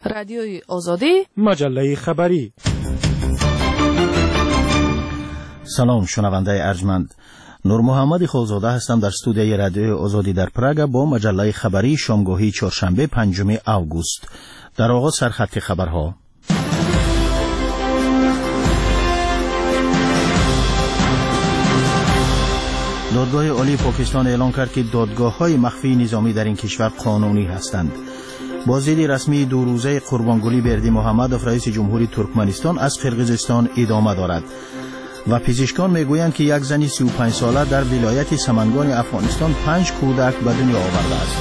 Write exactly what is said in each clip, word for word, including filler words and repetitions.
رادیوی آزادی، مجله خبری. سلام شنونده ارجمند، نور محمد خوزاده هستم در استودیوی رادیوی آزادی در پراگ با مجله خبری شامگاهی چهارشنبه پنجم اوگوست. در آغاز سرخط خبرها. دادگاه عالی پاکستان اعلام کرد که دادگاه‌های مخفی نظامی در این کشور قانونی هستند. بازدید رسمی دو روزه قربانگلی بردی محمدوف رئیس جمهوری ترکمنستان از قرقیزستان ادامه دارد و پزشکان میگویند که یک زن سی و پنج ساله در ولایت سمنگان افغانستان پنج کودک به دنیا آورده است.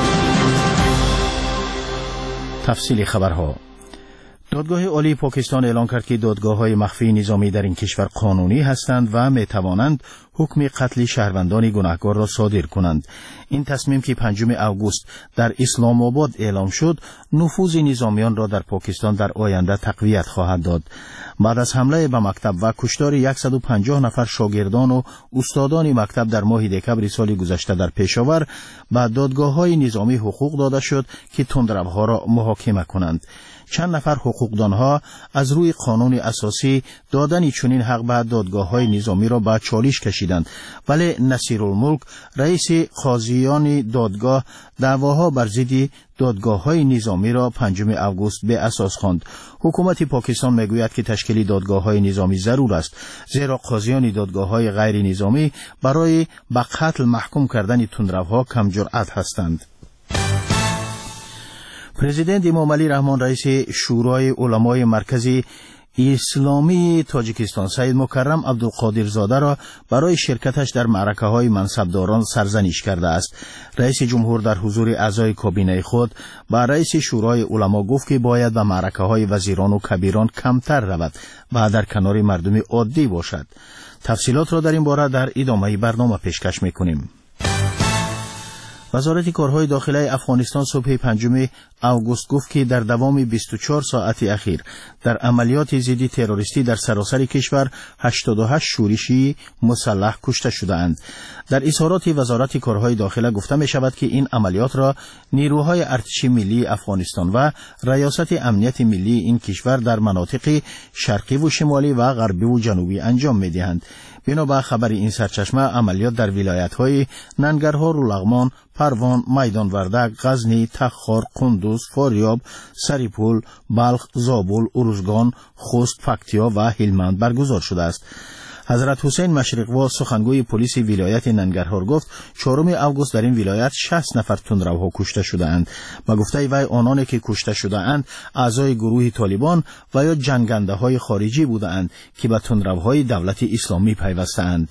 تفصیل خبرها. دادگاه عالی پاکستان اعلام کرد که دادگاه‌های مخفی نظامی در این کشور قانونی هستند و می‌توانند حکم قتل شهروندان گناهکار را صادر کنند. این تصمیم که پنجم اوگوست در اسلام آباد اعلام شد، نفوذ نظامیان را در پاکستان در آینده تقویت خواهد داد. بعد از حمله به مکتب و کشتار صد و پنجاه نفر شاگردان و استادان مکتب در ماه دکمبر سال گذشته در پشاور، به دادگاه‌های نظامی حقوق داده شد که تندروها را محاکمه کنند. چند نفر حقوقدانها از روی قانون اساسی دادن چنین حق به دادگاه‌های نظامی را به چالش کشیدند، ولی نصیرالملک رئیس قاضیان دادگاه دعواها بر ضد دادگاه‌های نظامی را پنجم اوگوست به اساس خواند. حکومت پاکستان میگوید که تشکیل دادگاه‌های نظامی ضرور است، زیرا قاضیان دادگاه‌های غیر نظامی برای به قتل محکوم کردن تندروها کم جرأت هستند. پرزیدنت امام علی رحمان رئیس شورای علمای مرکزی اسلامی تاجیکستان سید مکرم عبدالقادر زاده را برای شرکتش در معرکه‌های منصبداران سرزنش کرده است. رئیس جمهور در حضور اعضای کابینه خود با رئیس شورای علما گفت که باید به معرکه‌های وزیران و کبیران کمتر رود و در کنار مردم عادی باشد. تفصیلات را در این باره در ادامه برنامه پیشکش می‌کنیم. وزارت کارهای داخلی افغانستان صبح پنجم اوگوست گفت که در دوام بیست و چهار ساعت اخیر در عملیات ضد تروریستی در سراسر کشور هشتاد و هشت شورشی مسلح کشته شده‌اند. در اظهارات وزارت کارهای داخلی گفته می شود که این عملیات را نیروهای ارتش ملی افغانستان و ریاست امنیت ملی این کشور در مناطق شرقی و شمالی و غربی و جنوبی انجام می دهند. بنابر خبر این سرچشمه، عملیات در ولایت‌های ننگرهار و لغمان، پروان، میدان وردک، غزنی، تخار، قندوز، فاریاب، سریپول، بلخ، زابل، ارزگان، خوست، پکتیا و هلمند برگزار شده است. حضرت حسین مشرقوا سخنگوی پلیس ولایت ننگرهار گفت چهارم اوگوست در این ولایت شصت نفر تندروها کشته شده اند. با گفته وی آنانی که کشته شده اند اعضای گروه طالبان و یا جنگنده های خارجی بوده اند که به تندروهای دولت اسلامی پیوسته اند.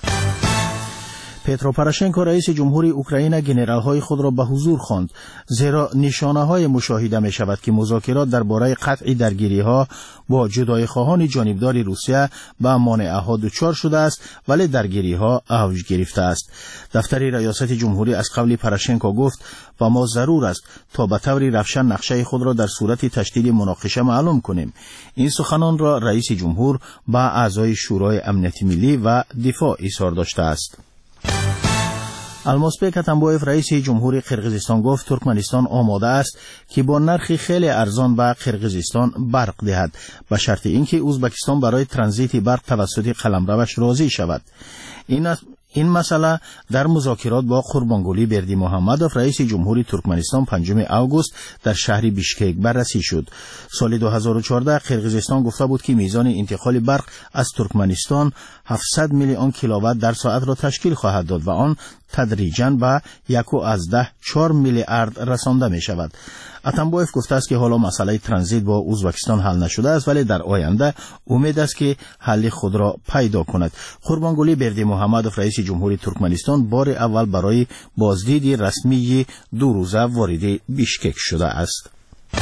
پترو پروشنکو رئیس جمهوری اوکراین ژنرال‌های خود را به حضور خواند، زیرا نشانه‌های مشاهده می‌شود که مذاکرات درباره قطع درگیری‌ها با جدایی‌خواهان جانبدار روسیه به مانعه‌ها دچار شده است، ولی درگیری‌ها اوج گرفته است. دفتر ریاست جمهوری از قبل پروشنکو گفت و ما ضرور است تا به طور روشن نقشه خود را در صورت تشدید مناقشه معلوم کنیم. این سخنان را رئیس جمهور با اعضای شورای امنیت ملی و دفاع اظهار داشته است. المازبek اتنبایف رئیس جمهوری قرقیزستان گفت ترکمنستان آماده است که با نرخی خیلی ارزان به قرقیزستان برق دهد، به شرط اینکه ازبکستان برای ترانزیت برق توسط قلمروش راضی شود. این این مسئله در مذاکرات با قربانگلی بردی محمدوف رئیس جمهوری ترکمنستان پنجم اوگوست در شهر بیشکک بررسی شد. سال دو هزار و چهارده قرقیزستان گفته بود که میزان انتقال برق از ترکمنستان هفتصد میلیون کیلووات در ساعت را تشکیل خواهد داد و آن تدریجاً به یک و از ده چهار میلیارد رسانده می شود. اتنبایف گفته است که حالا مسئله ترانزیت با ازبکستان حل نشده است، ولی در آینده امید است که حل خود را پیدا کند. قربانگلی بردی محمدوف رئیس جمهوری ترکمنستان بار اول برای بازدید رسمی دو روزه وارد بیشکک شده است.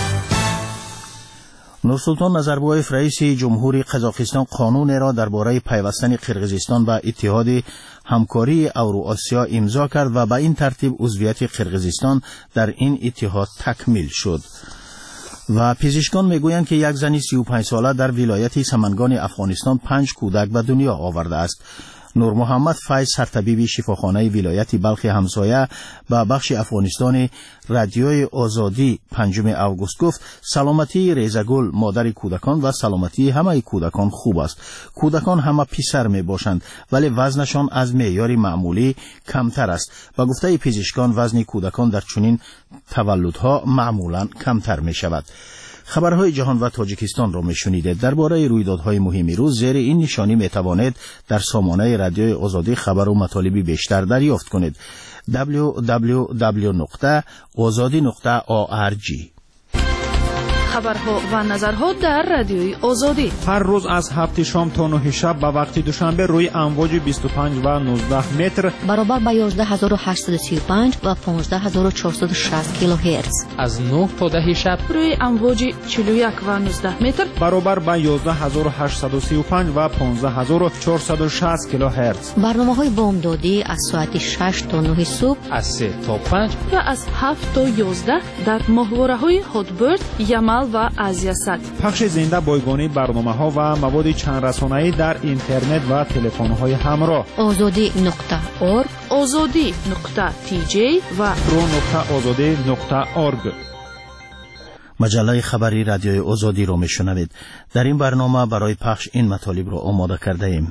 نورسلطان نظربایف رئیس جمهوری قزاقستان قانون را درباره پیوستن قرقیزستان به اتحاد همکاری اوراسیا امضا کرد و به این ترتیب عضویت قرقیزستان در این اتحاد تکمیل شد. و پزشکان میگویند که یک زن سی و پنج ساله در ولایت سمنگان افغانستان پنج کودک به دنیا آورده است. نور محمد فیض سرطبیب شفاخانه ولایت بلخ همسایه با بخش افغانستان رادیوی آزادی پنجم آگوست گفت سلامتی ریزگل مادر کودکان و سلامتی همه کودکان خوب است. کودکان همه پسر می باشند ولی وزنشان از معیار معمولی کمتر است. با گفته پزشکان وزن کودکان در چنین تولدها معمولا کمتر می شود. خبرهای جهان و تاجیکستان را میشنیدید. درباره رویدادهای مهم روز زیر این نشانی میتوانید در سامانه رادیوی آزادی خبر و مطالبی بیشتر دریافت کنید. دبلیو دبلیو دبلیو نقطه آزادی نقطه او آر جی. خبرها و نظرها در رادیوی آزادی هر روز از هفت شام تا نه شب به وقت دوشنبه روی امواج بیست و پنج و نوزده متر برابر با یازده هزار و هشتصد و سی و پنج و پانزده هزار و چهارصد و شصت کیلوهرتز از نه تا ده شب روی امواج چهل و یک و نوزده متر برابر با یازده هزار و هشتصد و سی و پنج و پانزده هزار و چهارصد و شصت کیلوهرتز. برنامه‌های بامدادی از ساعت شش تا نه صبح، از سه تا پنج و از هفت تا یازده در ماهواره‌های هاتبرد، یمل و آزیاسات. پخش زنده بایگانی برنامه‌ها و مواد چند رسانه‌ای در اینترنت و تلفن‌های همراه. آزادی نقطه اورگ، آزادی نقطه تی جی و رو نقطه آزادی نقطه اورگ. مجله خبری رادیوی آزادی را میشنوید. در این برنامه برای پخش این مطالب را آماده کرده ایم.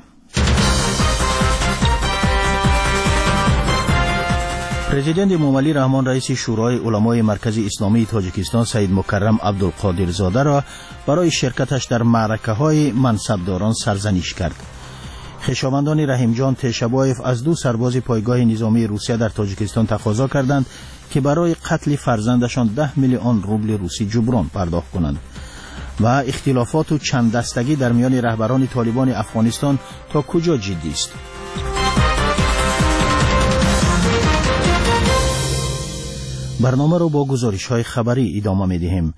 پرزیدنت امامعلی رحمان رئیس شورای علمای مرکزی اسلامی تاجیکستان سید مکرم عبدالقادر زاده را برای شرکتش در معرکه‌های منصبداران سرزنش کرد. خویشاوندان رحیم جان تشبایف از دو سرباز پایگاه نظامی روسیه در تاجیکستان تقاضا کردند که برای قتل فرزندشان ده میلیون روبل روسی جبران پرداخت کنند. و اختلافات و چند دستگی در میان رهبران طالبان افغانستان تا کجا جدی است؟ برنامه رو با گزارش‌های خبری ادامه می‌دهیم.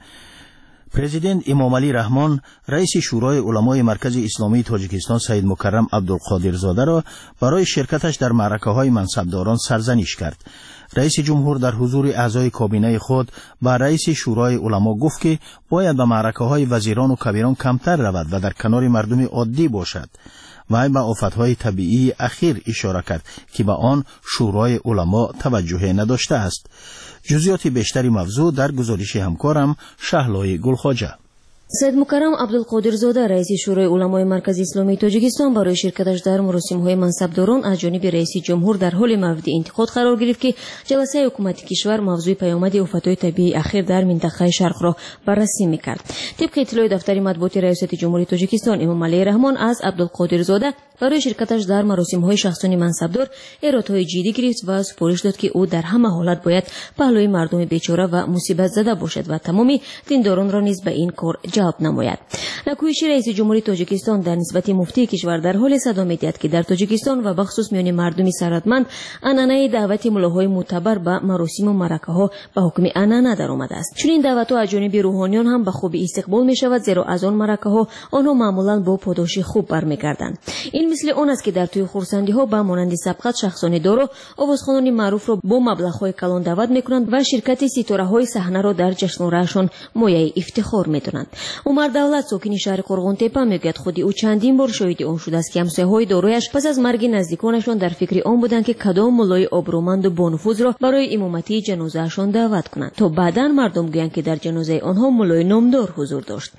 پرزیدنت امامعلی رحمان رئیس شورای علمای مرکزی اسلامی تاجیکستان سید مکرم عبدالقادر زاده را برای شرکتش در معرکه‌های منصبداران سرزنش کرد. رئیس جمهور در حضور اعضای کابینه خود با رئیس شورای علما گفت که باید به معرکه‌های وزیران و کبیران کمتر رود و در کنار مردم عادی باشد. و به آفت‌های طبیعی اخیر اشاره کرد که به آن شورای علما توجه نداشته است. جزئیات بیشتری موضوع در گزارش همکارم شهلای گلخواجه. سید مکرم عبدالقادر زاده رئیس شورای علمای مرکزی اسلامی تاجیکستان برای شرکتش در مراسم‌های منصبداران از جانب رئیس جمهور در حال مورد انتقاد قرار گرفت که جلسه حکومت کشور موضوع پیامد آفت‌های طبیعی اخیر در منطقه شرق را بررسی می‌کرد. طبق اطلاع دفتر مطبوعات ریاست جمهوری تاجیکستان امامعلی رحمان از عبدالقادر زاده برای شرکتش در مراسم‌های شخصانی منصبدار اراده‌های جدی گرفت و سپارش داد که او در همه حالت باید پهلوی مردم بیچاره و مصیبت زده باشد و تمامی دینداران را نیز به این کار جلب نماید. نکویش رئیس جمهوری تاجیکستان در نسبت مفتی کشور در حال صدا می‌دهد که در تاجیکستان و بخصوص میان مردم ثروتمند عنعنه دعوت ملاهای معتبر به مراسم و معرکه‌ها به حکم عنعنه درآمده است. چون این دعوت‌ها از جانب روحانیان هم به خوبی استقبال می‌شود، زیرا از آن معرکه‌ها آنها معمولاً با پاداش خوب برمیگردند. این مثل آن است که در توی خرسندی‌ها به مانند سبقت شخصانی دارا آوازخوانان معروف را با مبلغ‌های کلان دعوت می‌کنند و شرکت ستاره‌های صحنه را در جشنواره‌شان مایه افتخار می‌دانند. عمر دولت ساکن شهر قرغن‌تپه میگوید خودی او چندین بار شاهد آن شده است که همسایه‌های دارایش پس از مرگ نزدیکانشان در فکر آن بودند که کدام ملای آبرومند و بانفوذ را برای امامتی جنازه‌شان دعوت کنند تا بعداً مردم گویند که در جنازه آنها ملای نامدار حضور داشت.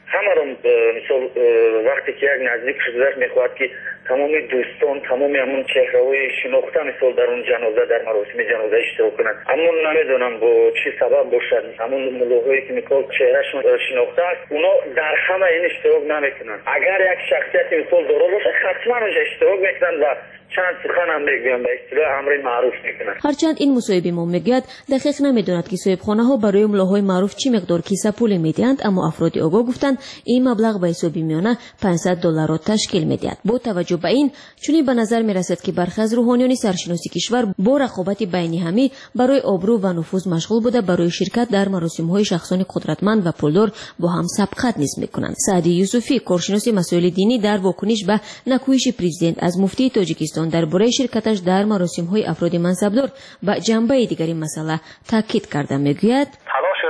مثال وقتی که یک نزدیک خدمت میخواهد که تمام دوستان تمام همون چهره‌های شناخته مثال در اون جنازه در مراسم جنازه اشتراک کنند، اما نمیدونم با چه سبب باشد همون ملوهایی که میگن چهرهشون شناخته است اونا در همه این اشتراک نمیکنن. اگر یک شخصیت مثال دارا باشه حتما اونجا اشتراک میکنن و چند سخن هم میگن به اصطلاح امر معروف میکنن. هرچند این مصاحبه ما میگوید دقیق نمیدوند که صاحبخانه ها برای ملاهای معروف چی مقدار کیسه پول میدهند، اما افراد آگاه گفتند این مبلغ به حساب میانه پانصد دلار را تشکیل میدهد. با توجه به این چنین به نظر میرسد که برخی از روحانیان سرشناسی کشور با رقابت بین همی برای آبرو و نفوذ مشغول بوده برای شرکت در مراسم های شخصانی قدرتمند و پولدار با هم سبقت نیز میکنند. سعدی یوسفی کارشناس مسائل دینی در واکنش به نکویش پرزیدنت از مفتی تاجیکستان درباره شرکتش در مراسم‌های افراد منصبدار و جنبه دیگری مسئله تاکید کرده میگوید تلاش روحانیت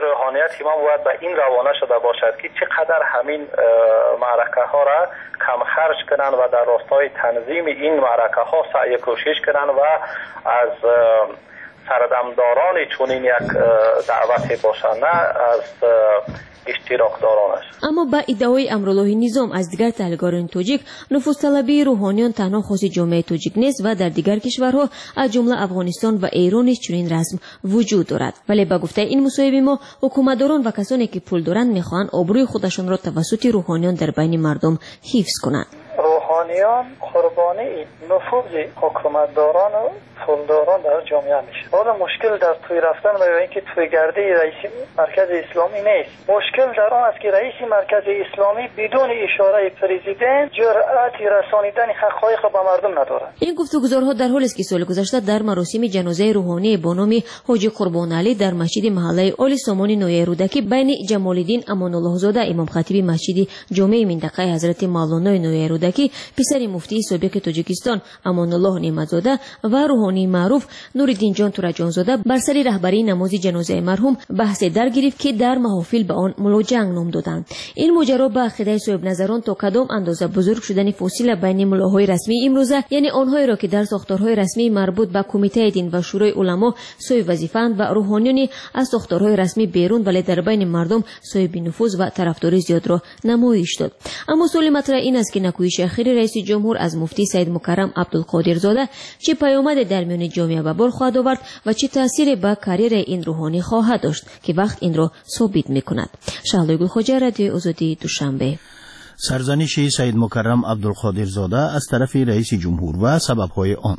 دقت ما باید به این روانه شده باشد که چقدر همین معرکه ها را کم خرج کنند و در راستای تنظیم این معرکه ها سعی کوشش کنند و از سردمداران چنین یک دعوت باشند، نه از اشتراکدارانش. اما با ادعای امرالله نظام از دیگر تحلیلگران توجیک، نفوذطلبی روحانیان تنها خاص جامعه توجیک نیست و در دیگر کشورها از جمله افغانستان و ایران نیز چنین رسم وجود دارد. ولی با گفته این مصاحبه ما، حکومتداران و کسانی که پول دارند میخواهند آبروی خودشان را توسط روحانیان در بین مردم حفظ کنند. روحانیان قربانی نفوذ حکومتداران و پولداران در جامعه میشه. حالا مشکل در توی رفتن و اینکه توی گرده رئیس مرکز اسلامی نیست. مشکل در آن است که رئیس مرکز اسلامی بدون اشاره پرزیدنت جرأت رسانیدن حقایق به مردم ندارد. این گفتگوزارها در حالی است که سال گذشته در مراسم جنازه روحانی با نام حاجی قربان علی در مسجد محله آل سامان نویه رودکی بین جمال الدین امان الله زاده امام خطیب مسجد جامع منطقه حضرت مولانا نویه رودکی، پسر مفتی سابق تاجیکستان امان الله نعمتزاده و روحانی معروف نورالدین جان تورجانزاده بر سر رهبری نماز جنازه مرحوم بحث در گرفت که در محافل به آن ملا جنگ نام دادند. این ماجرا به عقیده صاحب نظران تا کدام اندازه بزرگ شدن فاصله بین ملاهای رسمی امروزه، یعنی آنهایی را که در ساختارهای رسمی مربوط به کمیته دین و شورای علما صاحب وظیفه‌اند و روحانیانی از ساختارهای رسمی بیرون ولی در بین مردم صاحب نفوذ و طرفداری زیاد را نمایش داد. اما سوال مطرح این است که نکوهش اخیر رئیس جمهور از مفتی سید مکرم عبدالقادر زاده چه پیامد در میان جامعه به بار خواهد آورد و چه تأثیر به کریر این روحانی خواهد داشت که وقت این را ثابت میکند. شهلا گلخواجه، رادیو آزادی، دوشنبه. سرزنش سید مکرم عبدالقادر زاده از طرف رئیس جمهور و سبب‌های آن.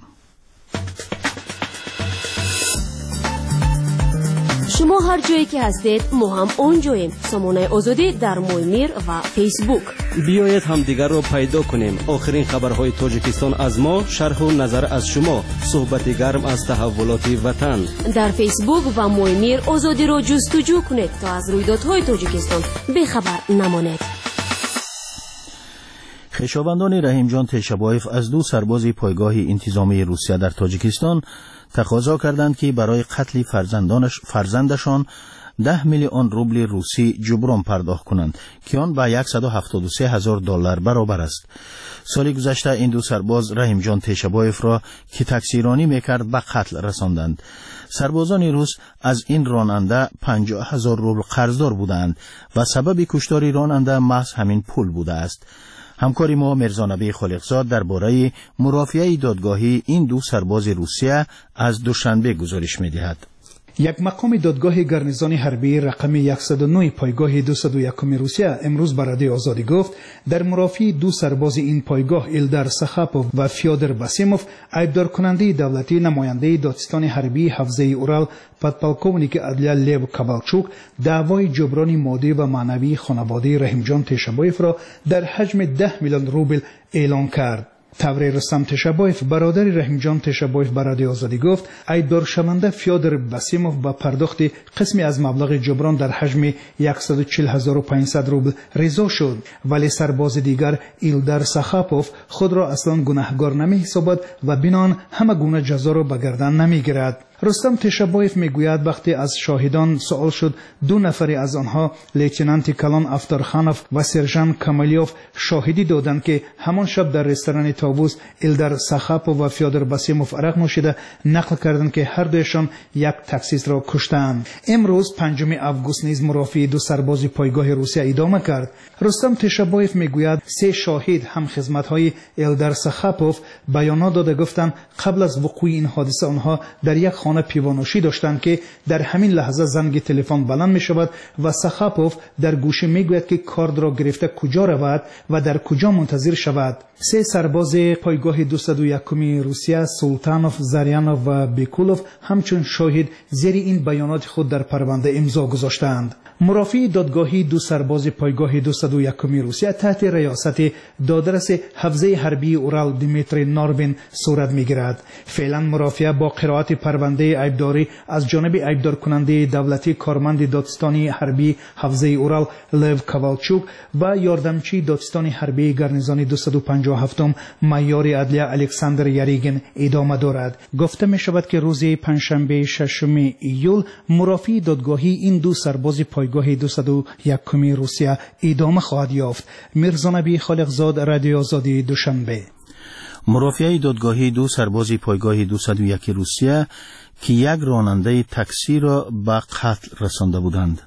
شما هر جایی که هستید ما هم اونجاییم. سامانه آزادی در مویمیر و فیسبوک. بیایید هم دیگر رو پیدا کنیم. آخرین خبرهای تاجیکستان از ما، شرح و نظر از شما، صحبت گرم از تحولات وطن. در فیسبوک و مویمیر آزادی رو جستجو کنید تا از رویدادهای تاجیکستان بخبر نمانید. خویشاوندان رحیم جان تیشابایف از دو سرباز پایگاه انتظامی روسیه در تاجیکستان تقاضا کردند که برای قتل فرزندانش فرزندشان ده میلیون روبل روسی جبران پرداخت کنند که آن به صد و هفتاد و سه هزار دلار برابر است. سال گذشته این دو سرباز رحیم جان تیشابایف را که تکسیرانی میکرد به قتل رساندند. سربازان روس از این راننده پنجاه هزار روبل قرضدار بودند و سبب کشتار راننده محض همین پول بوده است. همکاری ما مرزانبی خالقزاد درباره مرافعه دادگاهی این دو سرباز روسیه از دوشنبه گزارش می‌دهد. یک مقام دادگاه گارنیزون حربی رقم صد و نه پایگاه دویست و یک روسیه امروز به رادیو آزادی گفت در مرافعه دو سرباز این پایگاه ایلدار سخاپوف و فیودر باسیموف ایبدار کننده دولتی نماینده دادستان حربی حوزه اورال پادپالکوونیک عدلیه لیو کابالچوک دعوای جبران مادی و معنوی خانواده رحیم جان تیشابایف را در حجم ده میلیون روبل اعلان کرد. تبری رستم تیشابایف برادر رحیم جان تیشابایف به رادیو آزادی گفت ایبدار شونده فیودر باسیموف با پرداخت قسمی از مبلغ جبران در حجم صد و چهل هزار و پانصد روبل رضا شد، ولی سرباز دیگر ایلدار سخاپوف خود را اصلا گناهکار نمی حسابد و بنان همه گونه جزا را به گردن نمی گیرد. رستم تیشابایف میگوید وقتی از شاهدان سوال شد دو نفری از آنها لیتنانت کلان افتارخانوف و سرژان کاملیوف شاهدی دادند که همان شب در رستوران تابوس ایلدار سخاپوف و فیودر باسیموف عرق نوشیده نقل کردند که هر دویشان یک تاکسیست را کشتند. امروز پنجم آگوست نیز مرافعه دو سرباز پایگاه روسیه ادامه کرد. رستم تیشابایف میگوید سه شاهد هم خدمت‌های ایلدار سخاپوف بیانات داده گفتند قبل از وقوع این حادثه آنها در یک خانه پیوانوشی داشتند که در همین لحظه زنگ تلفن بلند می شود و سخاپوف در گوشه می گوید که کارد را گرفته کجا رود و در کجا منتظر شود. سه سرباز پایگاه دویست و یک روسیه سلطانوف، زریانوف و بیکولوف همچون شاهد زیر این بیانات خود در پرونده امضا گذاشتند. مرافعه دادگاهی دو سرباز پایگاه دویست و یک روسیه تحت ریاست دادرس حوزه حربی اورال دیمیتری ناربین صورت میگیرد. فعلا مرافعه با قرائت پرونده کننده عیبداری از جانب عیبدار کننده دولتی کارمند دادستانی حربی حوزه اورال لو کاوالچوک و یاردمچی دادستانی حربی گارنیزون دویست و پنجاه و هفت معیار عدلیه الکساندر یاریگین ادامه دارد. گفته می شود که روز پنجشنبه ششم ایول مرافعی دادگاهی این دو سرباز پایگاه دویست و یک روسیه ادامه خواهد یافت. میرزا نبی خالقزاد، رادیو آزادی، دوشنبه. مرافعه دادگاهی دو سرباز پایگاه دویست و یک روسیه که یک راننده تاکسی را به قتل رسانده بودند.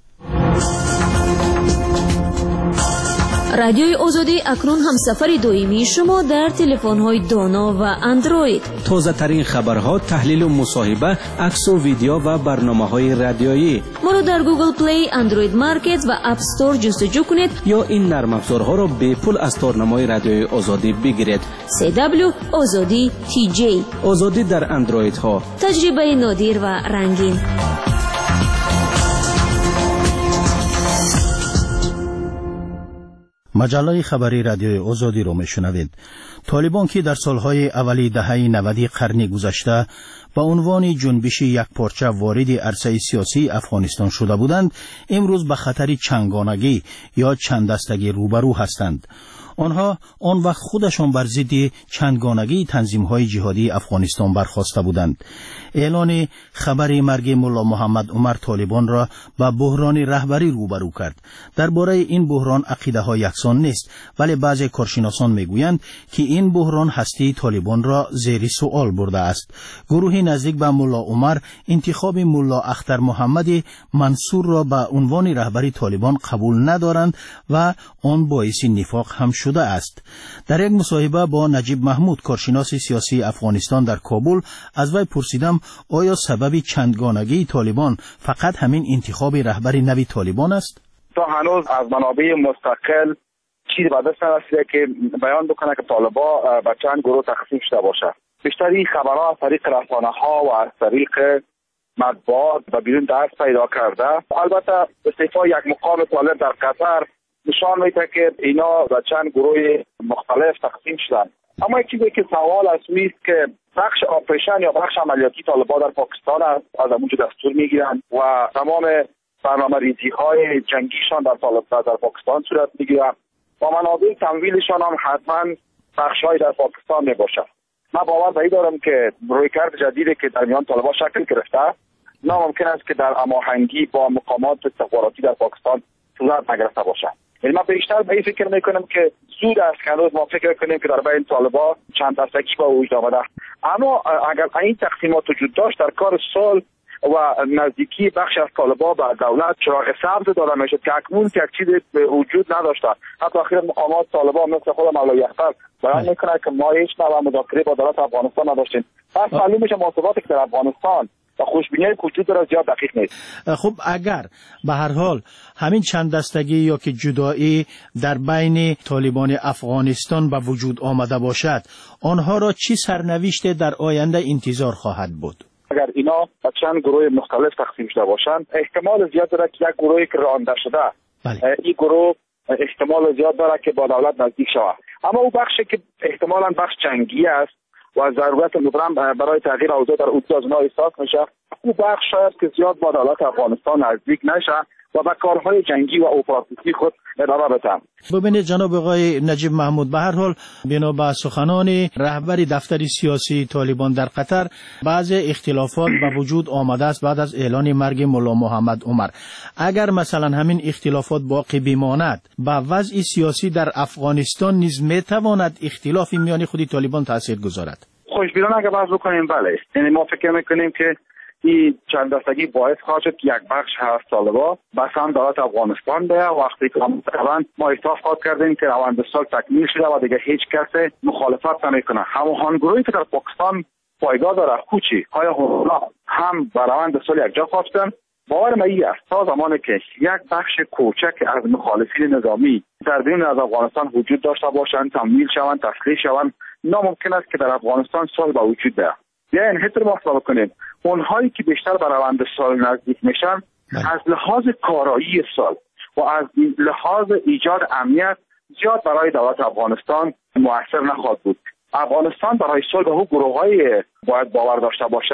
رادیوی آزادی اکنون همسفر دائمی شما در تلفن‌های دانا و اندروید. تازه ترین خبرها، تحلیل و مصاحبه، عکس و ویدیو و برنامه‌های رادیویی. ما را در گوگل پلی، اندروید مارکت و اپ استور جستجو کنید یا این نرم افزارها را به پول از تارنمای رادیوی آزادی بگیرید. سی دبلیو آزادی تی جی. آزادی در اندروید ها. تجربه نادر و رنگین. مجله خبری رادیوی آزادی را میشنوید. طالبان که در سالهای اولی دهه نود قرن گذشته با عنوان جنبش یک پارچه وارد عرصه سیاسی افغانستان شده بودند، امروز به خطر چنگانگی یا چند دستگی روبرو هستند. آنها آن وقت خودشان بر ضد چندگانگی تنظیم‌های جهادی افغانستان برخاسته بودند. اعلان خبر مرگ ملا محمد عمر طالبان را با بحران رهبری روبرو کرد. درباره این بحران عقیده‌ها یکسان نیست، ولی بعضی کارشناسان میگویند که این بحران هستی طالبان را زیر سوال برده است. گروه نزدیک به ملا عمر انتخاب ملا اختر محمد منصور را به عنوان رهبری طالبان قبول ندارند و آن باعث نفاق هم شده است. در یک مصاحبه با نجیب محمود، کارشناس سیاسی افغانستان در کابل، از وی پرسیدم آیا سبب چندگانگی طالبان فقط همین انتخاب رهبری نوی طالبان است؟ تا هنوز از منابع مستقل چیزی به دست نرسیده که بیان بکنه که طالبان به چند گروه تقسیم شده باشه. بیشتری خبرها از طریق رسانه‌ها و از طریق مطبوعات و بیرون دست پیدا کرده. البته استعفای یک مقام طالب در قطر نشان میده که اینا به چند گروه مختلف تقسیم شدن. اما یک چیزی که سوال است است که بخش آپریشن یا بخش عملیاتی طالبان در پاکستان است، از اونجا دستور میگیرن و تمام برنامه ریزی های جنگیشان در طالبان در پاکستان صورت میگیرن و منابع تمویلشان هم حتما بخش های در پاکستان میباشد. من باور به این دارم که رویکرد جدیدی که در میان طالبان شکل گرفته ناممکن است که در هماهنگی با مقامات استخباراتی در پاکستان صورت نگرفته باشد. یعنی من بیشتر به این فکر میکنم که زود است که هنوز ما فکر کنیم که در بین طالبان چند دستگی با وجود آمده. اما اگر این تقسیمات وجود داشت در کار صلح و نزدیکی بخش از طالبان به دولت چراغ سبز داده میشد که اکنون که یک چیزی به وجود نداشته. حتی اخیراً مقامات طالبان مثل خود مولوی اختر بیان میکنه که ما هیچ نوع مذاکره با دولت افغانستان نداشتیم. پس معلوم میشه محاسباتی که در افغانستان و خوشبینی وجود داره زیاد دقیق نیست. خب اگر به هر حال همین چند دستگی یا که جدایی در بین طالبان افغانستان به وجود آمده باشد، آنها را چی سرنوشت در آینده انتظار خواهد بود؟ اگر اینا به چند گروه مختلف تقسیم شده باشند، احتمال زیاد داره که یک گروهی که رانده شده بله. این گروه احتمال زیاد داره که با دولت نزدیک شود. اما او بخشی که احتمالاً بخش جنگی است و ضرورت مبرم برای تغییر اوضاع در حدود از اونها احساس میشه، او بخش شاید که زیاد با دولت افغانستان نزدیک نشه و به کارهای جنگی و اپراتیوی خود ادامه بدن. ببینید جناب آقای نجیب محمود، به هر حال بنا به سخنان رهبر دفتر سیاسی طالبان در قطر، بعض اختلافات به وجود آمده است بعد از اعلان مرگ ملا محمد عمر. اگر مثلا همین اختلافات باقی بماند، به وضع سیاسی در افغانستان نیز میتواند اختلافی میان خود طالبان تاثیر گذارد؟ خوشبینانه اگر بحث بکنیم بله، یعنی ما فکر میکنیم که این چند دستگی باعث خواهد شد که یک بخش از طالبان به سمت دولت افغانستان بره. وقتی که ما احساس خواهد کردیم که روند صلح تکمیل شده و دیگه هیچ کس مخالفت نمیکنه. همون گروهی که در پاکستان پایگاه داره کوچی آیا اونا هم به روند صلح یک جا خواهد شدن؟ باور من این است تا زمانی که یک بخش کوچک از مخالفین نظامی در بیرون از افغانستان وجود داشته باشند، تمویل شوند، تسلیح شوند، ناممکن است که در افغانستان صلح به وجود بیاید. بیاین حتی ما حساب کنیم اونهایی که بیشتر به روند صلح نزدیک میشن از لحاظ کارایی صلح و از لحاظ ایجاد امنیت زیاد برای دولت افغانستان مؤثر نخواهد بود. افغانستان برای صلح به گروه‌های باید باور داشته باشه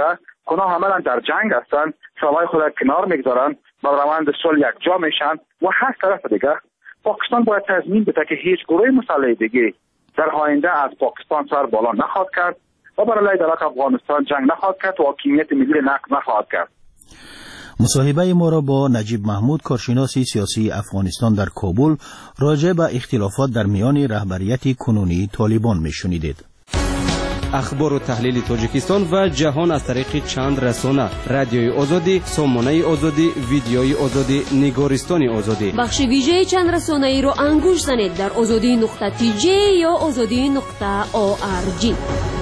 اونا عملا در جنگ هستند، سلاح خود را کنار میگذارن و روند صلح یکجا میشن. و هر طرف دیگه پاکستان باید تضمین بده که هیچ گروه مسلح دیگه در آینده از پاکستان سر بالا نخواهد کرد و برای دولت افغانستان جنگ نخواهد کرد و حاکمیت ملی نقض نخواهد کرد. مصاحبه ما را با نجیب محمود، کارشناس سیاسی افغانستان در کابل، راجع به اختلافات در میان رهبریت کنونی طالبان میشنیدید. اخبار و تحلیل تاجیکستان و جهان از طریق چند رسانه: رادیوی آزادی، سامانه آزادی، ویدیوی آزادی، نگارستان آزادی. بخش ویژه چند رسانه ای رو انگوش زنید در آزادی نقطه تی جی یا آزادی نقطه او آر جی.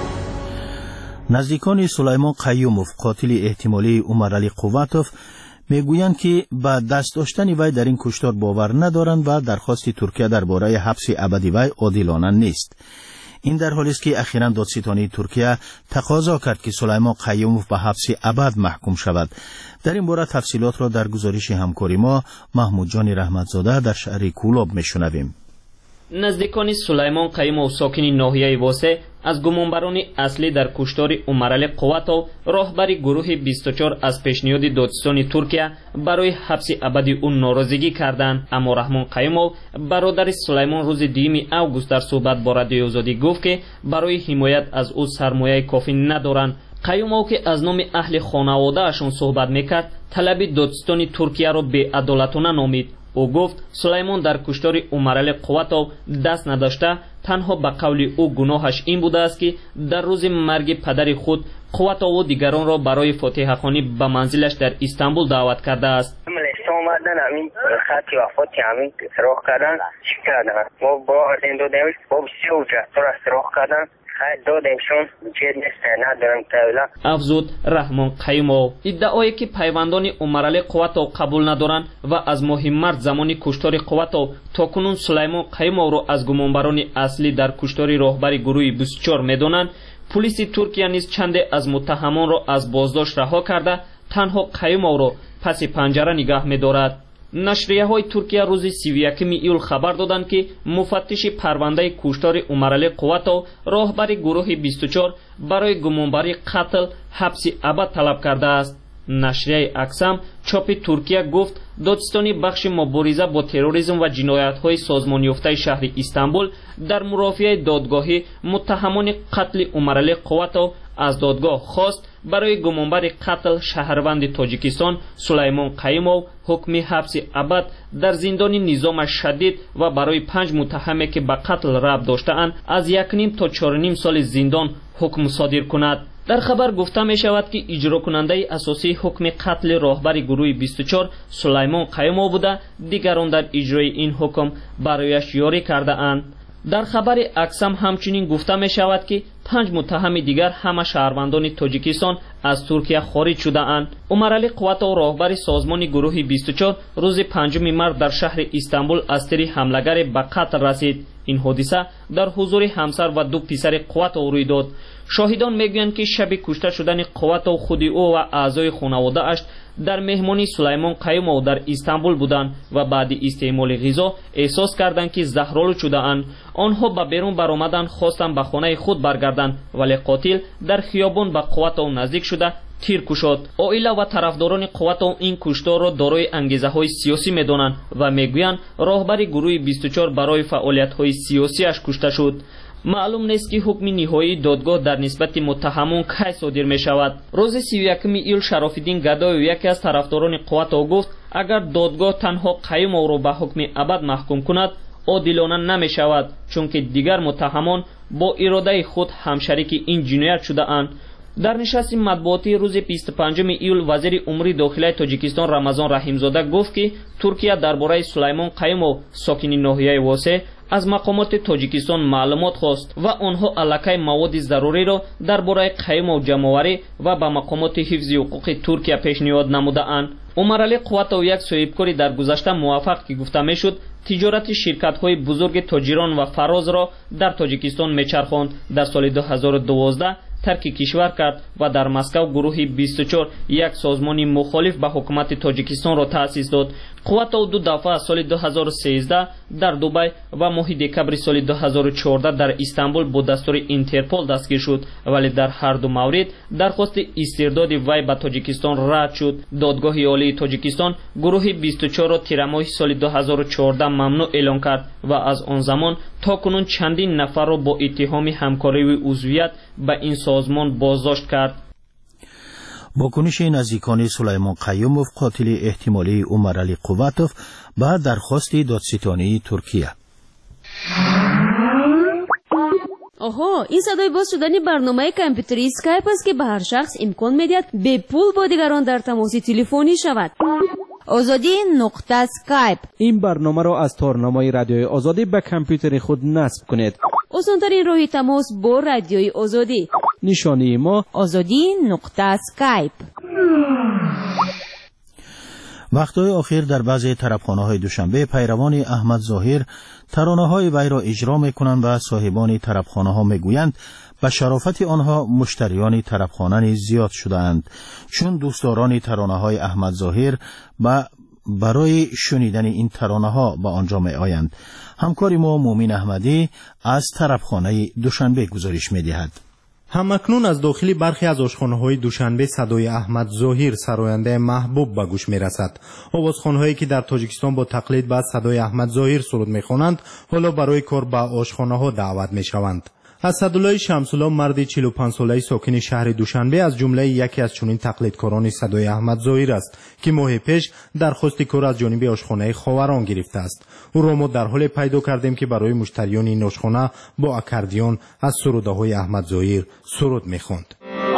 نزدیکان سلیمان قیوموف، قاتل احتمالی عمر علی قوتوف، میگویند که با دست داشتن وی در این کشتار باور ندارند و درخواست ترکیه درباره حبس ابدی وی عادلانه نیست. این در حالی است که اخیراً دادستانی ترکیه تقاضا کرد که سلیمان قیوموف به حبس ابد محکوم شود. در این باره تفصیلات را در گزارش همکاری ما محمود جان رحمتزاده در شهر کولاب میشنویم. نزدیکان سلیمان قیوموف ساکن ناحیه واسه از گمانبران اصلی در کشتار عمر علی قوتوف، راهبر گروه بیست و چهار، از پیشنهاد دادستان ترکیه برای حبس ابدی او ناراضگی کردند. اما رحمان قیوموف، برادر سلیمان، روز دوم اوگوست در صحبت با رادیو آزادی گفت که برای حمایت از او سرمایه کافی ندارند. قیوموف که از نام اهل خانواده اشون صحبت میکرد، طلب دادستان ترکیه را بی‌عدالتانه نامید. او گفت سلیمان در کشتار عمر علی قوتوف دست نداشته، تنها به قول او گناهش این بوده است که در روز مرگ پدر خود قوتوف و دیگران را برای فاتحه خوانی به منزلش در استانبول دعوت کرده است. اومدن همین خطی وفات همین سراغ کردن چی کردن؟ ما با این دو دیویس با بسیار جهتر سراغ کردن دادمشون جد نیست ندارم تولا. افزود رحمان قیوموف. ادعایی که پیوندان عمر علی قوتوف قبول ندارند و از مهم مرد زمانی کشتار قوتوف تا کنون سلیمان قیوموف را از گمانبران اصلی در کشتار راهبر گروه بیست و چهار میدانند. پلیس ترکیه نیز چند از متهمان را از بازداشت رها کرده، تنها قیوموف را پس پنجره نگاه می‌دارد. نشریه های ترکیه روز سی و یکم ایول خبر دادند که مفتش پرونده کشتار عمر علی قوتوف، راهبر گروه بیست و چهار، برای گمانبری قتل حبس ابد طلب کرده است. نشریه اکسم چاپ ترکیه گفت دادستانی بخش مبارزه با تروریسم و جنایت های سازمان یافته شهر استانبول در مرافعه دادگاهی متهمان قتل عمر علی قوتوف از دادگاه خواست برای گمانبر قتل شهروند تاجیکستان سلیمان قیوموف حکم حبس ابد در زندان نظام شدید و برای پنج متهمی که به قتل ربط داشته‌اند از یک نیم تا چهار نیم سال زندان حکم صادر کند. در خبر گفته می شود که اجرا کننده اساسی حکم قتل راهبر گروه بیست و چهار سلیمان قیوموف بوده، دیگران در اجرای این حکم برایش یاری کرده اند. در خبر اکسم همچنین گفته می شود که پنج متهم دیگر همه شهروندان تاجیکستان از ترکیه خارج شده اند. عمر علی قوتوف راهبر سازمان گروه بیست و چهار روز پنجم مارس در شهر استانبول از طریق حملگر به قتل رسید. این حادثه در حضور همسر و دو پسر قوتوف روی داد. شاهدان میگویند که شب کشته شدن قوتوف خود او و اعضای خانواده اش در مهمانی سلیمان قیوموف در استانبول بودند و بعد استعمال غذا احساس کردند که زهرآلود شده اند. آنها به بیرون برآمدند، خواستند به خانه خود برگردند، ولی قاتل در خیابان به قوتوف نزدیک شده تیر کشید. عائله و طرفداران قوتوف این کشتار را دارای انگیزه های سیاسی میدانند و میگویند راهبر گروه بیست و چهار برای فعالیت های سیاسی اش کشته شد. معلوم نیست که حکم نهایی دادگاه در نسبت متهمان کی صادر می شود. روز سی و یکم ایول شرافالدین گدای یکی از طرفداران قوتوف گفت اگر دادگاه تنها قیوموف را به حکم ابد محکوم کند عادلانه نمی شود، چون که دیگر متهمان با اراده خود همشریک این جنایت شده اند. در نشست مطبوعاتی روز بیست و پنجم ایول وزیر امور داخلی تاجیکستان رمضان رحیمزاده گفت که ترکیه درباره سلیمان قیوموف ساکن ناحیه واسه از مقامات تاجیکستان معلومات خواست و آنها الکی مواد ضروری را درباره قیوموف جمع‌آوری و به مقامات حفظ حقوق ترکیه پیشنهاد نموده اند. عمر علی قوتوف یک صاحبکاری در گذشته موفق که گفته میشد تجارت شرکت‌های بزرگ تاجران و فراز را در تاجیکستان میچرخاند. در سال دو هزار و دوازده ترک کشور کرد و در مسکو گروه بیست و چهار یک سازمان مخالف به حکومت تاجیکستان را تأسیس داد. қувват ӯ ду дафъа соли ду ҳазору сездах дар дубай ва моҳи декабри соли ду ҳазору чордах дар истанбул бо дастури интерпол дастгир шуд, вале дар ҳар ду маврид дархости истирдоди вай ба тоҷикистон рад шуд. додгоҳи олии тоҷикистон гурӯҳи бисту чорро тирамоҳи соли ду ҳазору чордах мамнӯъ эълон кард ва аз он замон то кунун чандин нафарро бо иттиҳоми ҳамкориви узвият ба ин созмон боздошт кард. واکنش نزدیکان سلیمان قیوموف قاتل احتمالی عمرعلی قوتوف به درخواست دادستانی ترکیه. آها، این صدای باز شدن برنامه کامپیوتری اسکایپ است که به هر شخص امکان میدهد به پول با دیگران در تماس تلفنی شود. آزادی نقطه اسکایپ. این برنامه را از تارنامه رادیوی آزادی به کامپیوتر خود نصب کنید. آسان‌ترین راه تماس با رادیوی آزادی. نشانی ما آزادی نقطه اسکایپ. وقتهای آخر در بعضی طربخانه‌های دوشنبه پیروان احمد ظاهر ترانه‌های وی را اجرا می‌کنند و صاحبان طربخانه‌ها می‌گویند به شرافت آنها مشتریان طربخانه نیز زیاد شدند، چون دوستداران ترانه‌های احمد ظاهر با برای شنیدن این ترانه‌ها به آنجا می‌آیند. همکار ما مومین احمدی از طربخانه دوشنبه گزارش می‌دهد. همکنون از داخل برخی از آشخانه‌های دوشنبه صدای احمد ظاهر سراینده محبوب به گوش می‌رسد. آوازخوان‌هایی که در تاجیکستان با تقلید به صدای احمد ظاهر سرود می‌خوانند، حالا برای کار به آشخانه‌ها دعوت می‌شوند. اسدالله شمس‌الله مرد چهل و پنج ساله ساکن شهر دوشنبه از جمله یکی از چنین تقلیدکاران صدای احمد ظاهر است که ماه پیش درخواست کار از جانب آشخانه خاوران گرفته است. او را ما در حال پیدا کردیم که برای مشتریان این آشخانه با اکاردیون از سروده‌های احمد ظاهر سرود می‌خواند.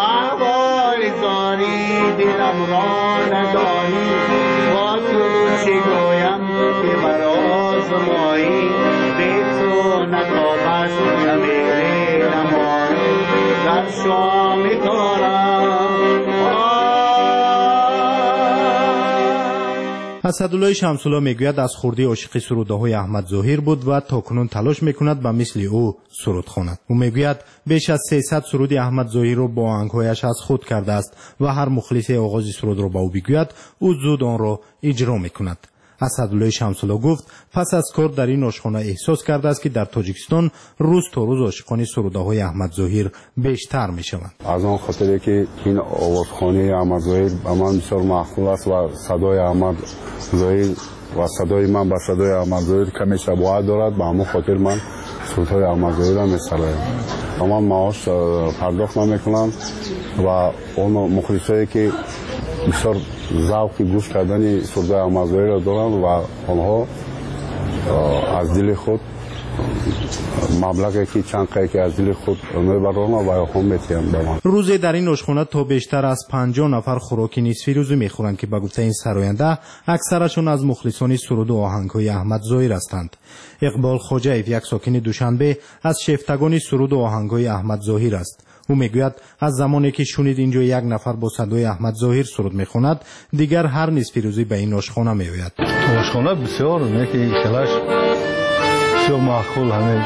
اسدالله شمس‌الله میگوید از خردی عاشق سروده‌های احمد ظاهر بود و تاکنون تلاش میکند به مثل او سرود خواند. او میگوید بیش از سیصد سرود احمد ظاهر را با آهنگ‌هایش از خود کرده است و هر مخلص آغاز سرود را به او بگوید او زود آن را اجرا میکند. اسدالله شمس‌الله گفت پس از کار در این آشخانه احساس کرده است که در تاجیکستان روز تا روز عاشقان سروده‌های احمد ظاهر بیشتر میشوند. از آن خاطر که این آوازخوانی احمد ظاهر به من بسیار محبوب است و صدای احمد ظاهر و صدای من با صدای احمد ظاهر کمی شباهت دارد، به همون خاطر من سرودهای احمد ظاهر را می‌سرایم. من معاش پرداخت نمی‌کنم و اون مخلصایی که بسیار ذوق گوش کردن سرودهای احمد ظاهر را دارند و آنها از دل خود مبلغی که چند قایی که از دل خود میبرند و هم میتیم به من. روزی در این آشخانه تا بیشتر از پنجاه نفر خوراک نصفی روزی میخورند که به گفته این سراینده اکثرشون از مخلصان سرود و آهنگ‌های احمد ظاهر هستند. اقبال خواجه‌ایف یک ساکن دوشنبه از شیفتگان سرود و آهنگ‌های احمد ظاهر است. او میگوید از زمانی که شنید اینجا یک نفر با صدای احمد ظاهر سرود میخواند دیگر هر نصف روزی به این آشخانه میآید. آشخانه بسیار نیکی کلاش بسیار معقول، همه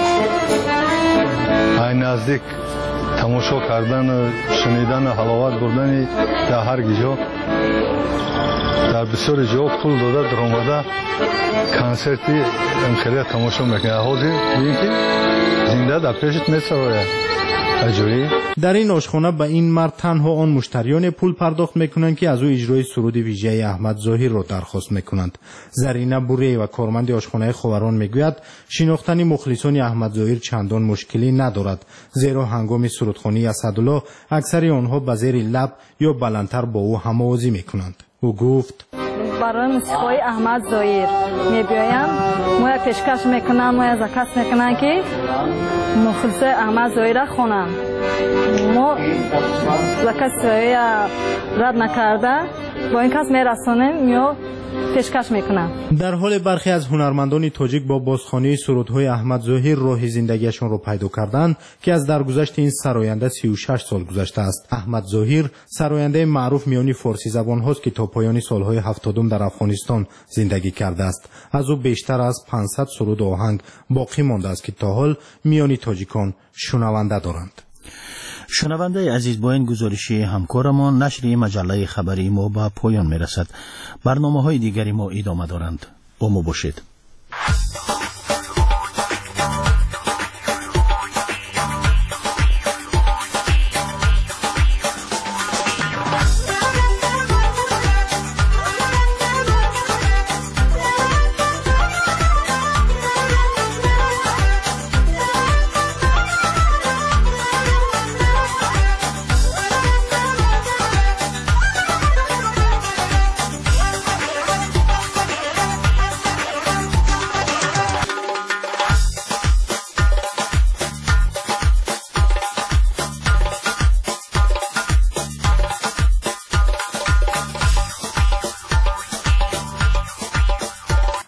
ای نزدیک تماشا کردن، شنیدن، حلاوت بردن در هر جا، در بسیار جا پول داده در آمده کنسرتی امخیلی تماشا میکنه. حاضر ببین که زنده در پیشت میسراید. در این آشخانه به این مرد تنها آن مشتریان پول پرداخت میکنند که از او اجرای سرود ویژه احمد ظاهر را درخواست میکنند. زرینه بوری و کارمند آشخانه خاوران میگوید شناختن مخلصان احمد ظاهر چندان مشکلی ندارد، زیرا هنگام سرودخوانی اسدالله اکثر آنها به زیر لب یا بلندتر با او هم‌آوازی میکنند. او گفت برای موسیقی احمد ظاهر میبیایم، ما یک پیشکش میکنم، ما یک زکست میکنم که مخلص احمد ظاهر را خوانم. ما زکست ظاهر رد نکرده با این کس میرسانیم یا پیشکش میکنم. در حال برخی از هنرمندان تاجیک با بازخوانی سرودهای احمد ظاهر راه زندگیشان را پیدا کردند که از درگذشت این سراینده سی و شش سال گذشته است. احمد ظاهر سراینده معروف میانی فارسی زبان هاست که تا پایان سالهای هفتادم در افغانستان زندگی کرده است. از او بیشتر از پانصد سرود و آهنگ باقی مانده است که تا حال میانی تاجیکان شنونده دارند. شنونده عزیز، با این گزارشی همکارمان نشر مجله خبری ما به پایان میرسد. برنامه های دیگری ما ادامه دارند. با ما باشید.